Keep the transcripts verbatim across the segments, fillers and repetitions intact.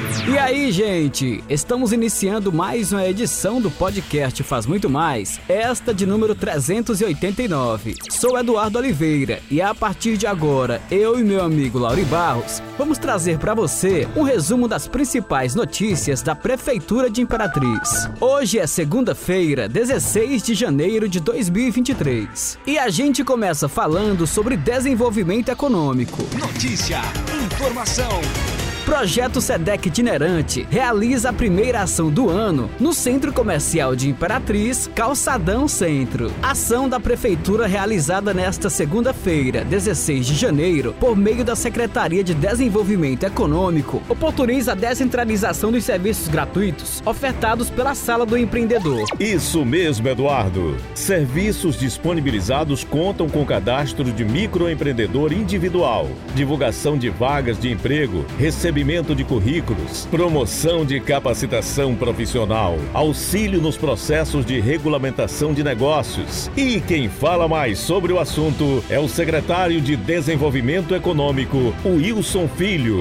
E aí, gente? Estamos iniciando mais uma edição do podcast Faz Muito Mais, esta de número trezentos e oitenta e nove. Sou Eduardo Oliveira e a partir de agora, eu e meu amigo Lauri Barros vamos trazer para você um resumo das principais notícias da Prefeitura de Imperatriz. Hoje é segunda-feira, dezesseis de janeiro de dois mil e vinte e três. E a gente começa falando sobre desenvolvimento econômico. Notícia, informação. Projeto SEDEC itinerante realiza a primeira ação do ano no Centro Comercial de Imperatriz, Calçadão Centro. Ação da Prefeitura realizada nesta segunda-feira, dezesseis de janeiro, por meio da Secretaria de Desenvolvimento Econômico, oportuniza a descentralização dos serviços gratuitos ofertados pela Sala do Empreendedor. Isso mesmo, Eduardo. Serviços disponibilizados contam com cadastro de microempreendedor individual, divulgação de vagas de emprego, recebimento de currículos, promoção de capacitação profissional, auxílio nos processos de regulamentação de negócios. E quem fala mais sobre o assunto é o secretário de Desenvolvimento Econômico, Wilson Filho.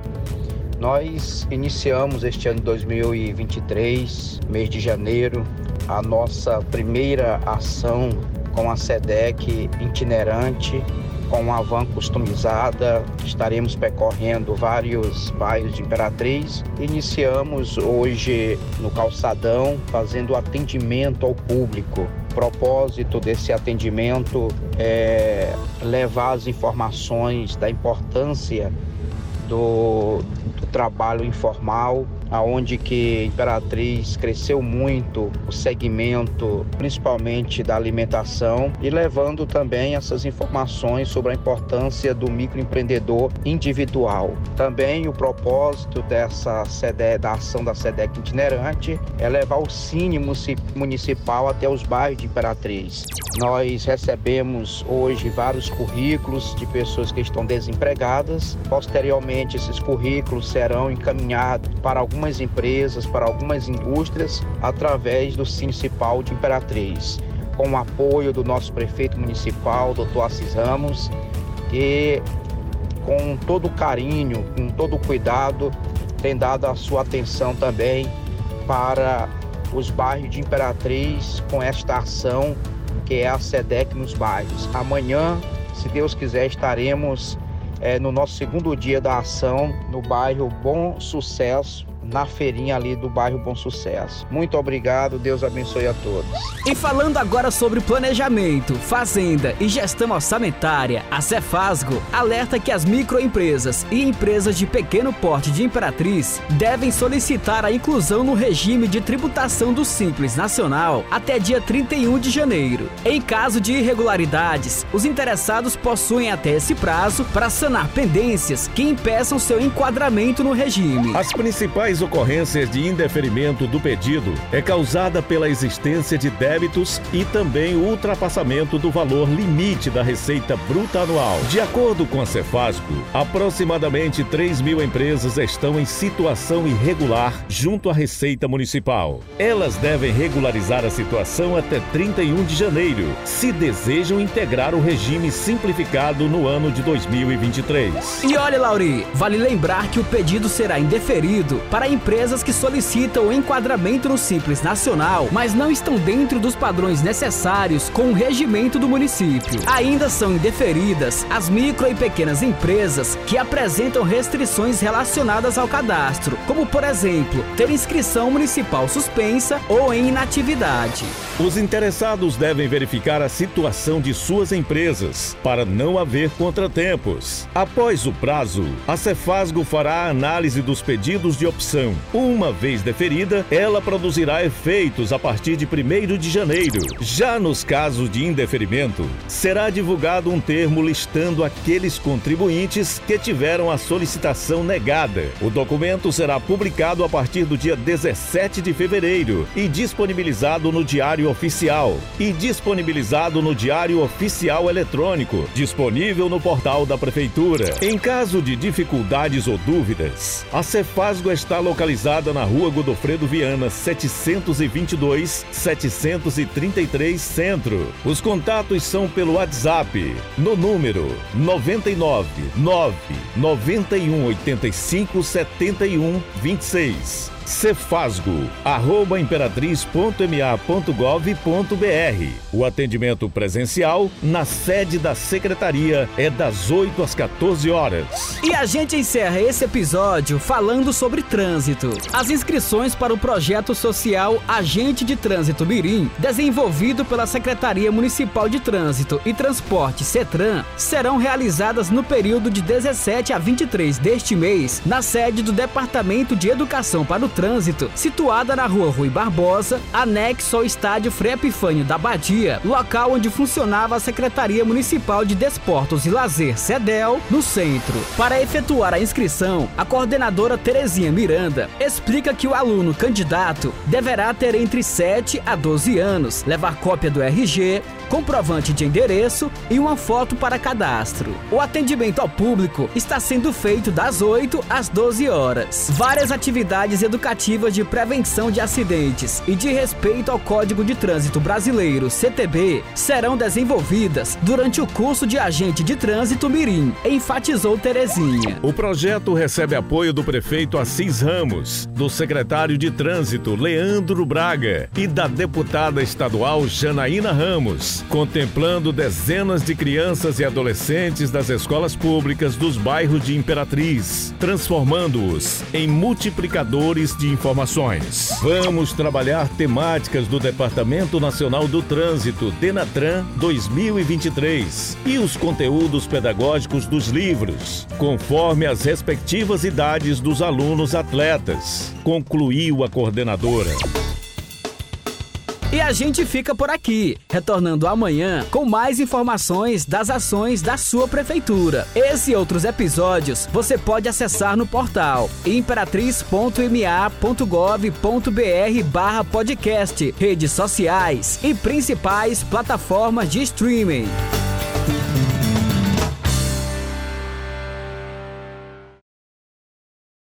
Nós iniciamos este ano de dois mil e vinte e três, mês de janeiro, a nossa primeira ação com a SEDEC itinerante, com uma van customizada. Estaremos percorrendo vários bairros de Imperatriz. Iniciamos hoje no Calçadão, fazendo atendimento ao público. O propósito desse atendimento é levar as informações da importância do, do trabalho informal, aonde que Imperatriz cresceu muito o segmento, principalmente da alimentação, e levando também essas informações sobre a importância do microempreendedor individual. Também o propósito dessa SEDEC, da ação da SEDEC itinerante é levar o Cine Municipal até os bairros de Imperatriz. Nós recebemos hoje vários currículos de pessoas que estão desempregadas. Posteriormente, esses currículos serão encaminhados para algumas algumas empresas, para algumas indústrias, através do Cine Municipal de Imperatriz, com o apoio do nosso prefeito municipal, doutor Assis Ramos, que com todo carinho, com todo cuidado, tem dado a sua atenção também para os bairros de Imperatriz com esta ação que é a SEDEC nos bairros. Amanhã, se Deus quiser, estaremos é, no nosso segundo dia da ação no bairro Bom Sucesso, na feirinha ali do bairro Bom Sucesso. Muito obrigado, Deus abençoe a todos. E falando agora sobre planejamento, fazenda e gestão orçamentária, a Cefasgo alerta que as microempresas e empresas de pequeno porte de Imperatriz devem solicitar a inclusão no regime de tributação do Simples Nacional até dia trinta e um de janeiro. Em caso de irregularidades, os interessados possuem até esse prazo para sanar pendências que impeçam seu enquadramento no regime. As principais ocorrências de indeferimento do pedido é causada pela existência de débitos e também o ultrapassamento do valor limite da receita bruta anual. De acordo com a Cefasgo, aproximadamente três mil empresas estão em situação irregular junto à Receita Municipal. Elas devem regularizar a situação até trinta e um de janeiro, se desejam integrar o regime simplificado no ano de dois mil e vinte e três. E olha, Lauri, vale lembrar que o pedido será indeferido para empresas que solicitam o enquadramento no Simples Nacional, mas não estão dentro dos padrões necessários com o regimento do município. Ainda são indeferidas as micro e pequenas empresas que apresentam restrições relacionadas ao cadastro, como, por exemplo, ter inscrição municipal suspensa ou em inatividade. Os interessados devem verificar a situação de suas empresas para não haver contratempos. Após o prazo, a Cefasgo fará a análise dos pedidos de opção. Uma vez deferida, ela produzirá efeitos a partir de primeiro de janeiro. Já nos casos de indeferimento, será divulgado um termo listando aqueles contribuintes que tiveram a solicitação negada. O documento será publicado a partir do dia dezessete de fevereiro e disponibilizado no Diário Oficial e disponibilizado no Diário Oficial Eletrônico, disponível no portal da Prefeitura. Em caso de dificuldades ou dúvidas, a Cefasgo está localizada na Rua Godofredo Viana, setecentos e vinte e dois, setecentos e trinta e três, Centro. Os contatos são pelo WhatsApp, no número nove nove nove nove um oito cinco sete um dois seis. Cefasgo, arroba imperatriz ponto m a ponto gov ponto b r. O atendimento presencial na sede da secretaria é das oito às quatorze horas. E a gente encerra esse episódio falando sobre trânsito. As inscrições para o projeto social Agente de Trânsito Mirim, desenvolvido pela Secretaria Municipal de Trânsito e Transporte CETRAN, serão realizadas no período de dezessete a vinte e três deste mês, na sede do Departamento de Educação para o Trânsito, situada na Rua Rui Barbosa, anexo ao estádio Frei Epifânio da Badia, local onde funcionava a Secretaria Municipal de Desportos e Lazer, SEDEL, no centro. Para efetuar a inscrição, a coordenadora Terezinha Miranda explica que o aluno candidato deverá ter entre sete a doze anos, levar cópia do R G, comprovante de endereço e uma foto para cadastro. O atendimento ao público está sendo feito das oito às doze horas. Várias atividades educativas de prevenção de acidentes e de respeito ao Código de Trânsito Brasileiro, C T B, serão desenvolvidas durante o curso de Agente de Trânsito Mirim, enfatizou Terezinha. O projeto recebe apoio do prefeito Assis Ramos, do secretário de Trânsito Leandro Braga e da deputada estadual Janaína Ramos, contemplando dezenas de crianças e adolescentes das escolas públicas dos bairros de Imperatriz, transformando-os em multiplicadores de informações. Vamos trabalhar temáticas do Departamento Nacional do Trânsito, DENATRAN dois mil e vinte e três, e os conteúdos pedagógicos dos livros, conforme as respectivas idades dos alunos atletas, concluiu a coordenadora. E a gente fica por aqui, retornando amanhã com mais informações das ações da sua prefeitura. Esse e outros episódios você pode acessar no portal imperatriz ponto m a ponto gov ponto b r barra podcast, redes sociais e principais plataformas de streaming.